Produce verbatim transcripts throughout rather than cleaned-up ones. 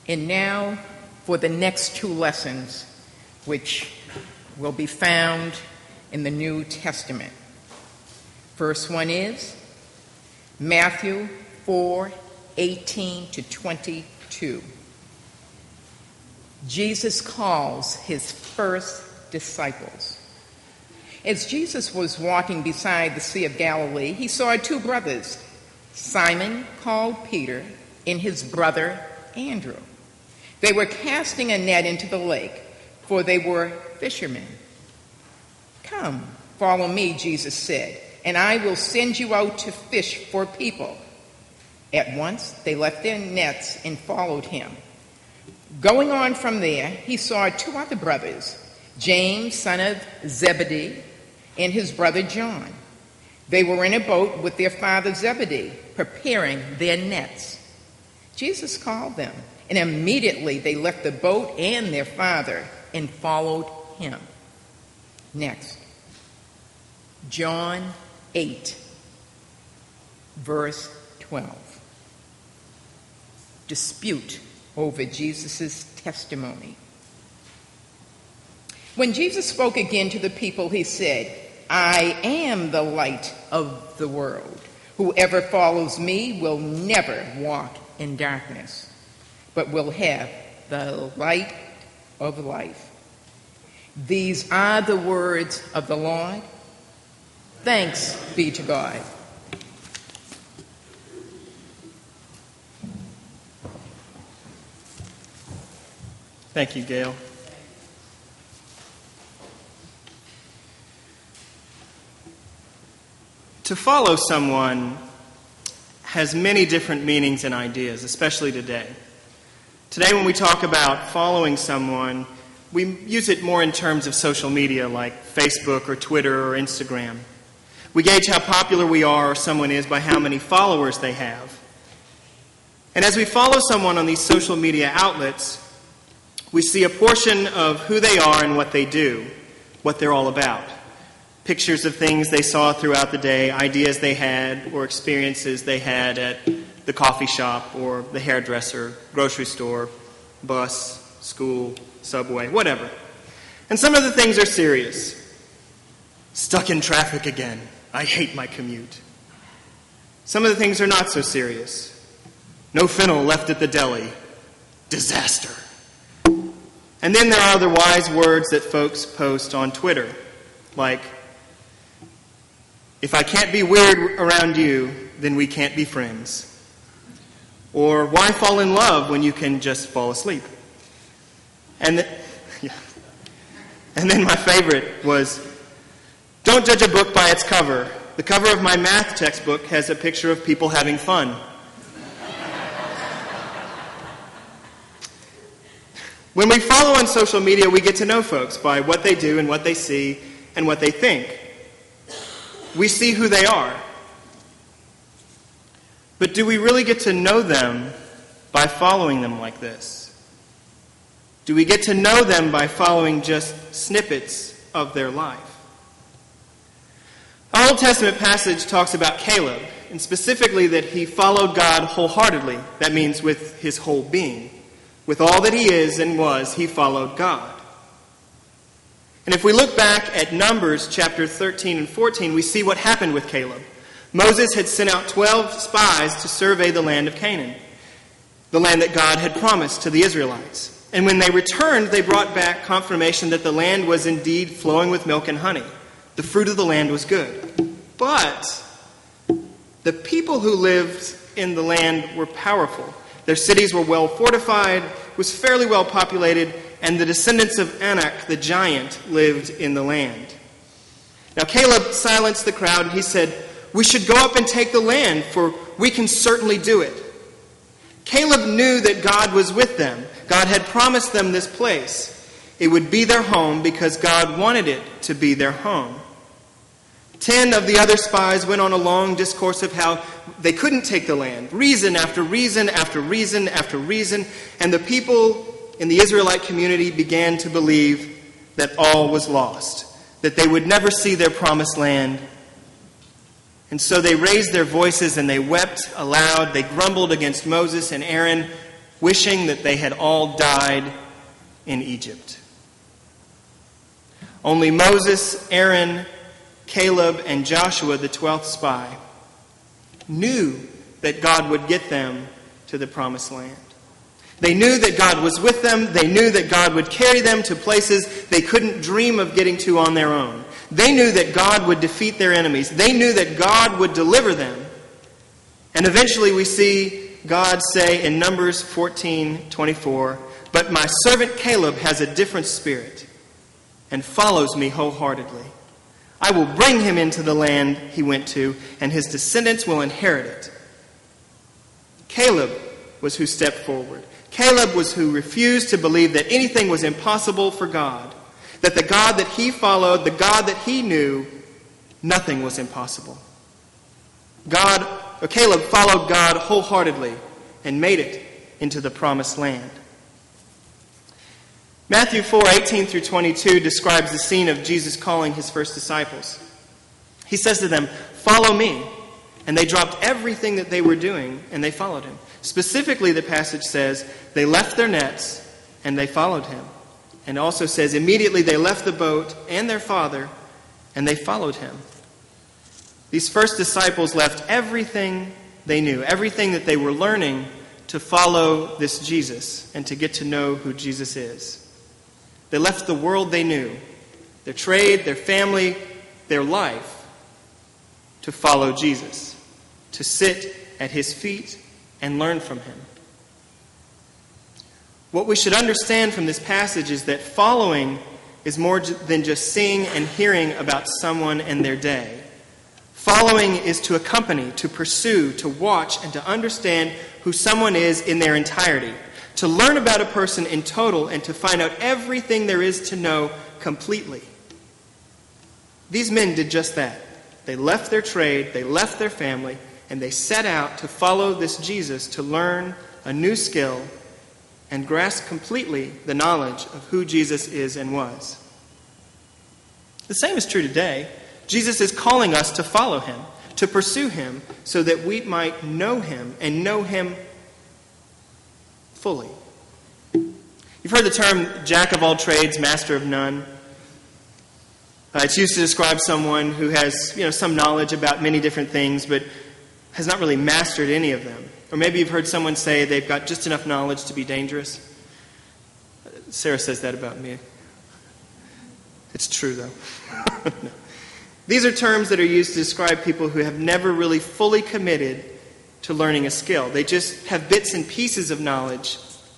And now for the next two lessons, which will be found in the New Testament. First one is Matthew four, eighteen to twenty-two. Jesus calls his first disciples. As Jesus was walking beside the Sea of Galilee, he saw two brothers, Simon, called Peter, and his brother Andrew. They were casting a net into the lake, for they were fishermen. "Come, follow me," Jesus said, "and I will send you out to fish for people." At once they left their nets and followed him. Going on from there, he saw two other brothers, James, son of Zebedee, and his brother John. They were in a boat with their father Zebedee, preparing their nets. Jesus called them, and immediately they left the boat and their father and followed him. Next, John eight, verse twelve. Dispute over Jesus' testimony. When Jesus spoke again to the people, he said, "I am the light of the world. Whoever follows me will never walk in darkness, but will have the light of life." These are the words of the Lord. Thanks be to God. Thank you, Gail. To follow someone has many different meanings and ideas, especially today. Today, when we talk about following someone, we use it more in terms of social media like Facebook or Twitter or Instagram. We gauge how popular we are or someone is by how many followers they have. And as we follow someone on these social media outlets, we see a portion of who they are and what they do, what they're all about. Pictures of things they saw throughout the day, ideas they had, or experiences they had at the coffee shop or the hairdresser, grocery store, bus, school, subway, whatever. And some of the things are serious. Stuck in traffic again. I hate my commute. Some of the things are not so serious. No fennel left at the deli. Disaster. And then there are the wise words that folks post on Twitter, like, "If I can't be weird around you, then we can't be friends." Or, "Why fall in love when you can just fall asleep?" And, the, yeah. and then my favorite was, "Don't judge a book by its cover. The cover of my math textbook has a picture of people having fun." When we follow on social media, we get to know folks by what they do and what they see and what they think. We see who they are. But do we really get to know them by following them like this? Do we get to know them by following just snippets of their life? Our Old Testament passage talks about Caleb, and specifically that he followed God wholeheartedly. That means with his whole being. With all that he is and was, he followed God. And if we look back at Numbers chapter thirteen and fourteen, we see what happened with Caleb. Moses had sent out twelve spies to survey the land of Canaan, the land that God had promised to the Israelites. And when they returned, they brought back confirmation that the land was indeed flowing with milk and honey. The fruit of the land was good. But the people who lived in the land were powerful. Their cities were well fortified, was fairly well populated, and the descendants of Anak, the giant, lived in the land. Now Caleb silenced the crowd, and he said, "We should go up and take the land, for we can certainly do it." Caleb knew that God was with them. God had promised them this place. It would be their home because God wanted it to be their home. Ten of the other spies went on a long discourse of how they couldn't take the land. Reason after reason after reason after reason. And the people in the Israelite community began to believe that all was lost. That they would never see their promised land. And so they raised their voices and they wept aloud. They grumbled against Moses and Aaron. wishing that they had all died in Egypt. Only Moses, Aaron, Caleb, and Joshua, the twelfth spy, knew that God would get them to the promised land. They knew that God was with them. They knew that God would carry them to places they couldn't dream of getting to on their own. They knew that God would defeat their enemies. They knew that God would deliver them. And eventually we see God say in Numbers fourteen twenty-four, "But my servant Caleb has a different spirit and follows me wholeheartedly. I will bring him into the land he went to, and his descendants will inherit it." Caleb was who stepped forward. Caleb was who refused to believe that anything was impossible for God, that the God that he followed, the God that he knew, nothing was impossible. God, or Caleb followed God wholeheartedly and made it into the promised land. Matthew four eighteen through twenty-two describes the scene of Jesus calling his first disciples. He says to them, "Follow me." And they dropped everything that they were doing and they followed him. Specifically, the passage says they left their nets and they followed him. And also says immediately they left the boat and their father and they followed him. These first disciples left everything they knew, everything that they were learning, to follow this Jesus and to get to know who Jesus is. They left the world they knew, their trade, their family, their life, to follow Jesus, to sit at his feet and learn from him. What we should understand from this passage is that following is more than just seeing and hearing about someone and their day. Following is to accompany, to pursue, to watch, and to understand who someone is in their entirety, to learn about a person in total and to find out everything there is to know completely. These men did just that. They left their trade, they left their family, and they set out to follow this Jesus to learn a new skill and grasp completely the knowledge of who Jesus is and was. The same is true today. Jesus is calling us to follow him, to pursue him, so that we might know him and know him fully. You've heard the term jack of all trades, master of none. Uh, it's used to describe someone who has, you know, some knowledge about many different things, but has not really mastered any of them. Or maybe you've heard someone say they've got just enough knowledge to be dangerous. Sarah says that about me. It's true, though. No. These are terms that are used to describe people who have never really fully committed to learning a skill. They just have bits and pieces of knowledge.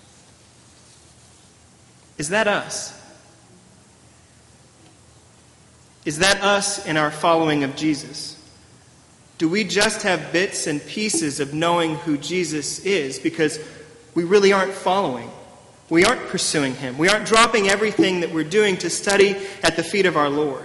Is that us? Is that us in our following of Jesus? Do we just have bits and pieces of knowing who Jesus is because we really aren't following? We aren't pursuing him. We aren't dropping everything that we're doing to study at the feet of our Lord.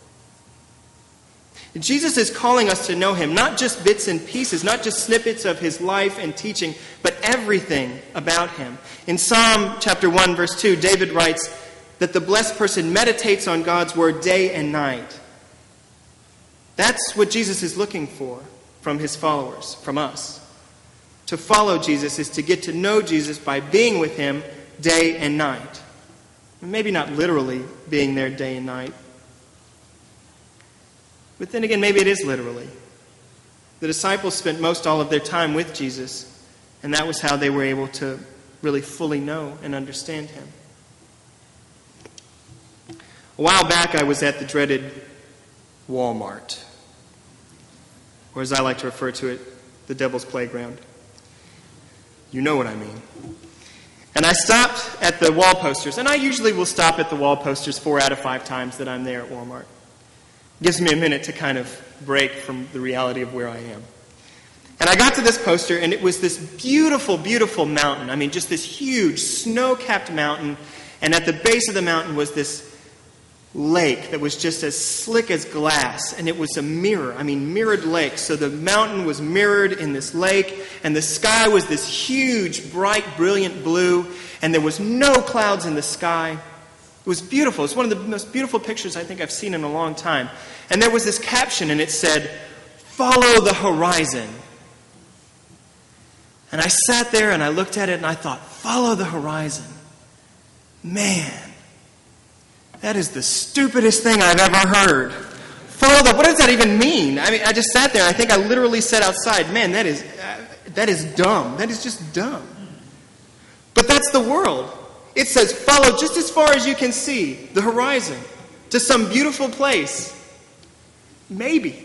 Jesus is calling us to know him, not just bits and pieces, not just snippets of his life and teaching, but everything about him. In Psalm chapter one, verse two, David writes that the blessed person meditates on God's word day and night. That's what Jesus is looking for from his followers, from us. To follow Jesus is to get to know Jesus by being with him day and night. Maybe not literally being there day and night. But then again, maybe it is literally. The disciples spent most all of their time with Jesus, and that was how they were able to really fully know and understand him. A while back, I was at the dreaded Walmart, or as I like to refer to it, the Devil's Playground. You know what I mean. And I stopped at the wall posters, and I usually will stop at the wall posters four out of five times that I'm there at Walmart. It gives me a minute to kind of break from the reality of where I am. And I got to this poster, and it was this beautiful, beautiful mountain. I mean, just this huge, snow-capped mountain, and at the base of the mountain was this lake that was just as slick as glass, and it was a mirror, I mean mirrored lake. So the mountain was mirrored in this lake, and the sky was this huge, bright, brilliant blue, and there was no clouds in the sky. It was beautiful. It's one of the most beautiful pictures I think I've seen in a long time. And there was this caption, and it said, "Follow the horizon." And I sat there and I looked at it and I thought, follow the horizon. Man, that is the stupidest thing I've ever heard. Follow the, what does that even mean? I mean, I just sat there and I think I literally said outside, man, that is, uh, that is dumb. That is just dumb. But that's the world. It says, follow just as far as you can see, the horizon, to some beautiful place. Maybe.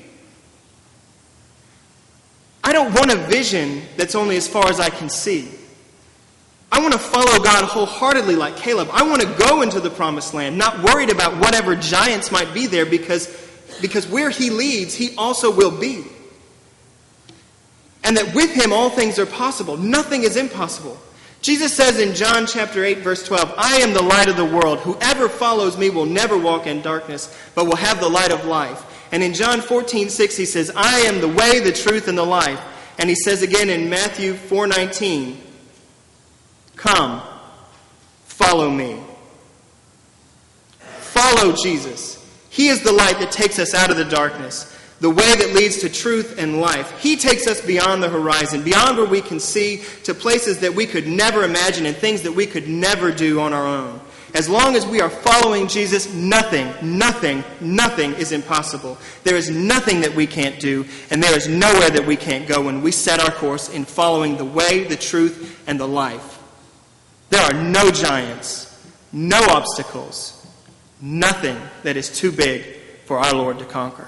I don't want a vision that's only as far as I can see. I want to follow God wholeheartedly like Caleb. I want to go into the promised land, not worried about whatever giants might be there, because, because where he leads, he also will be. And that with him all things are possible. Nothing is impossible. Jesus says in John chapter eight, verse twelve, I am the light of the world. Whoever follows me will never walk in darkness, but will have the light of life. And in John fourteen, six, he says, I am the way, the truth, and the life. And he says again in Matthew four nineteen, come, follow me. Follow Jesus. He is the light that takes us out of the darkness, the way that leads to truth and life. He takes us beyond the horizon, beyond where we can see, to places that we could never imagine and things that we could never do on our own. As long as we are following Jesus, nothing, nothing, nothing is impossible. There is nothing that we can't do, and there is nowhere that we can't go when we set our course in following the way, the truth, and the life. There are no giants, no obstacles, nothing that is too big for our Lord to conquer.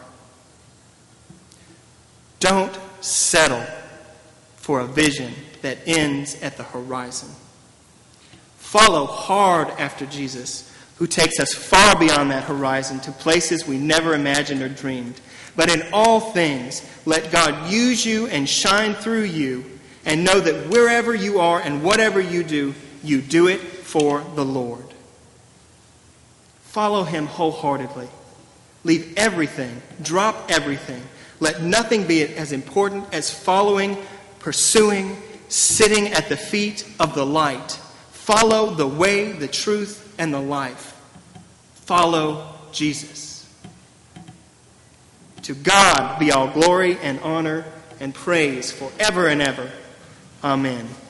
Don't settle for a vision that ends at the horizon. Follow hard after Jesus, who takes us far beyond that horizon to places we never imagined or dreamed. But in all things, let God use you and shine through you, and know that wherever you are and whatever you do, you do it for the Lord. Follow him wholeheartedly. Leave everything, drop everything. Let nothing be as important as following, pursuing, sitting at the feet of the light. Follow the way, the truth, and the life. Follow Jesus. To God be all glory and honor and praise forever and ever. Amen.